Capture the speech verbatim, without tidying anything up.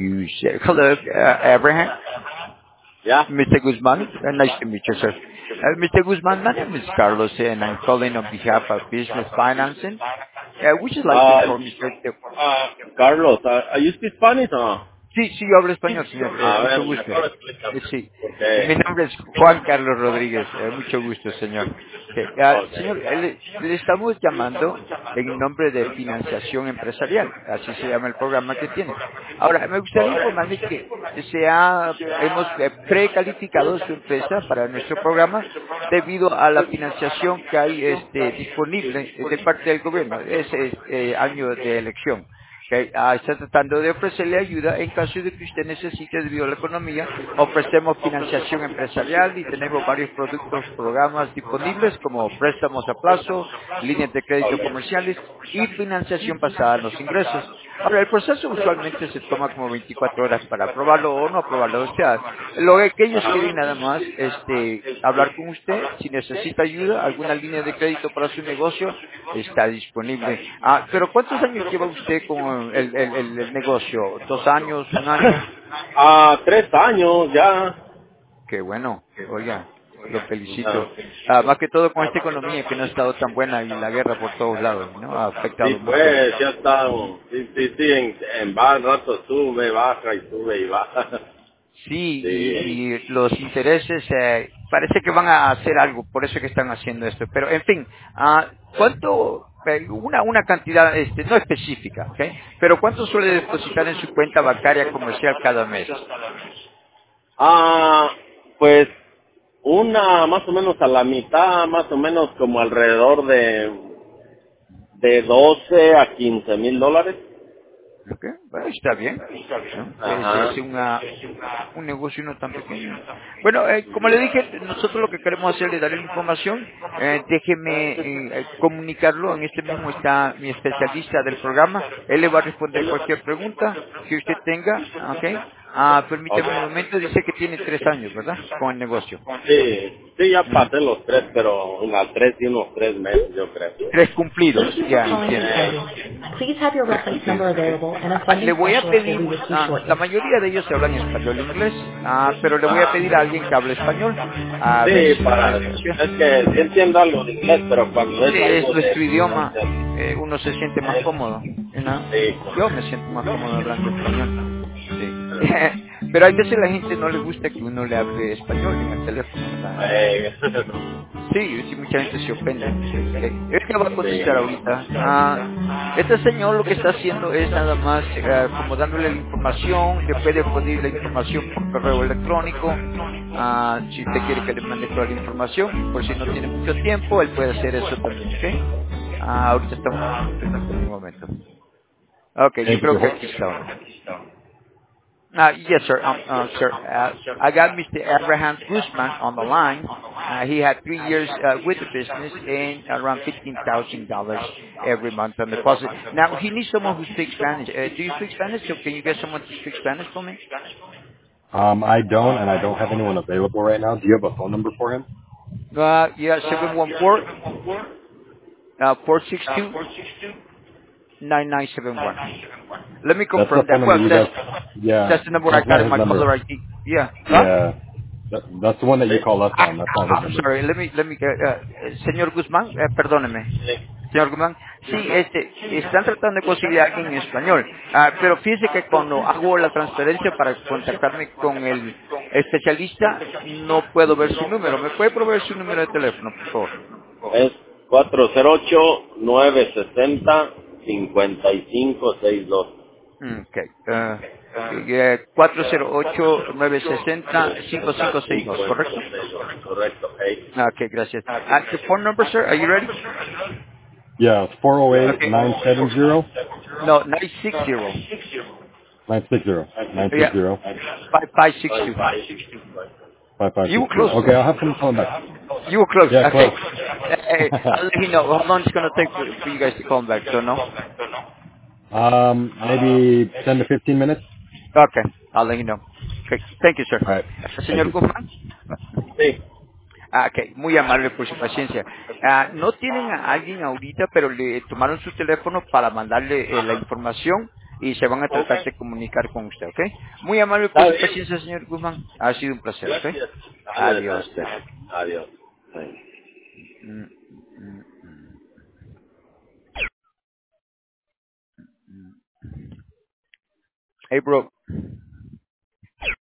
you, sir. Hello, uh, Abraham. Yeah. Mister Guzman. Uh, nice to meet you, sir. Uh, Mister Guzman, my name is Carlos, and I'm calling on behalf of Business Financing. Uh, would you like to Uh, inform me, sir? that- uh, Carlos, uh, ¿are you speak Spanish o no? Sí, sí, yo hablo español, señor. Eh, A mucho ver, gusto. mejor Eh, explícame. sí. Eh, mi Porque, nombre es Juan Carlos Rodríguez. Eh, mucho gusto, señor. Eh, ah, señor, okay. eh, le, le estamos llamando en nombre de Financiación Empresarial. Así se llama el programa que tiene. Ahora, me gustaría informarle que se ha, hemos eh, precalificado su empresa para nuestro programa debido a la financiación que hay este, disponible de parte del gobierno. Es, es, eh, año de elección. Okay. Ah, está tratando de ofrecerle ayuda en caso de que usted necesite debido a la economía. Ofrecemos financiación empresarial y tenemos varios productos, programas disponibles como préstamos a plazo, líneas de crédito comerciales y financiación basada en los ingresos. Ahora, el proceso usualmente se toma como veinticuatro horas para aprobarlo o no aprobarlo. O sea, lo que ellos quieren nada más este, hablar con usted. Si necesita ayuda, alguna línea de crédito para su negocio, está disponible. Ah, pero ¿cuántos años lleva usted con el, el, el, el negocio? ¿Dos años? ¿Un año? Ah, tres años ya. Qué bueno. Oiga, lo Ah, felicito. Ah, más que todo con esta economía que no ha estado tan buena y la guerra por todos lados, ¿no? Ha sí, afectado mucho. pues, ya está. Sí, sí, sí, en, en va rato sube, baja y sube y baja. Sí, Sí. y, y los intereses eh, parece que van a hacer algo, por eso que están haciendo esto. Pero, en fin, ah, ¿cuánto, eh, una, una cantidad, este, no específica, ¿ok? Pero ¿cuánto suele depositar en su cuenta bancaria comercial cada mes? Ah, pues, una más o menos a la mitad, más o menos como alrededor de, de doce a quince mil dólares. ¿Ok? Bueno, está bien, ¿no? Es, Ajá. es una, un negocio no tan pequeño. Bueno, eh, como le dije, nosotros lo que queremos hacer es darle la información. Eh, déjeme eh, eh, comunicarlo. En este mismo está mi especialista del programa. Él le va a responder cualquier pregunta que usted tenga. ¿Ok? Ah, Ok. permítame un momento. Dice que tiene tres años, ¿verdad? Con el negocio. Sí, sí, ya Ujú. pasé los tres, pero unas tres y unos tres meses, yo creo. Tres cumplidos. Thank you for Ya, calling entiendo. Exciting. Please have your Tres reference cumplidos, number ok. available and a Ah, le funding voy a specialist will pedir, be with you ah, la shortly. mayoría de ellos hablan español e inglés, ah, pero le voy a pedir a alguien que hable español, a ver Sí, si me para, puede es conocer. que sí entiendo algo de inglés, pero cuando Sí, es es algo nuestro de, idioma, de- eh, uno se siente más cómodo, ¿no? sí, Yo me siento más cómodo hablando español, sí. Pero hay veces a la gente no le gusta que uno le hable español en el teléfono, ¿verdad? eh, Sí, sí, mucha gente se ofende. Okay. Él le va a sí, contestar ahorita. Ah, este señor lo que está haciendo es nada más eh, como dándole la información, le puede pedir la información por correo electrónico, ah, si usted quiere que le mande toda la información, por si no tiene mucho tiempo, él puede hacer eso también, ¿ok? Ah, ahorita estamos, permítame un momento. Ok, yo thank creo que you. aquí está ahora. Uh, yes, sir. Um, uh, sir, uh, I got Mister Abraham Guzman on the line. Uh, he had three years uh, with the business and around fifteen thousand dollars every month on deposit. Now, he needs someone who speaks Spanish. Uh, do you speak Spanish? So can you get someone to speak Spanish for me? Um, I don't, and I don't have anyone available right now. Do you have a phone number for him? Uh, yeah, seven one four, uh, four six two, nine nine seven one. Let me That's the confirm phone that. number Well, you that's, guys. Yeah, that's the number I that's got not in his my number. caller I D. Yeah. Huh? Yeah, that, that's the one that you call us Ah, on. That's not his ah, I'm number. sorry, let me, let me, uh, uh, señor Guzmán, eh, perdóneme. Señor Guzmán, sí, este, están tratando de conseguir a alguien en español, ah, pero fíjese que cuando hago la transferencia para contactarme con el especialista, no puedo ver su número. ¿Me puede proveer su número de teléfono, por favor? Es cuatro cero ocho, nueve seis cero, cinco cinco seis dos. Mm, Ok, ah, eh, cuatro cero ocho, nueve seis cero, cinco cinco seis dos, ¿correcto? Correcto, hey. Ah, Ok, gracias. Ah, the phone number, sir, are you ready? Yeah, it's four zero eight Okay. nine seven zero No, nine six zero. nine six zero nine six Yeah, zero five five six two. five five You six were two. close. Okay, I'll have someone call him back. You were close. Yeah, Okay. close. Hey, I'll let you know. How long it's going to take for, for you guys to call back? Don't know. um, maybe ten to fifteen minutes. Okay. I'll let you know. Okay. Thank you, sir. All right. Thank Señor you. Guzmán. Sí, Ah, ok. Muy amable por su paciencia. Ah, no tienen a alguien ahorita, pero le tomaron su teléfono para mandarle eh, la información. y se van a Ok. tratar de comunicar con usted, ¿ok? Muy amable por Está su bien. paciencia, señor Guzmán. Ha sido un placer, ¿ok? Gracias. Ándale, pues. Adiós, pues. Adiós. Sí. Mm, mm, mm. Hey, bro.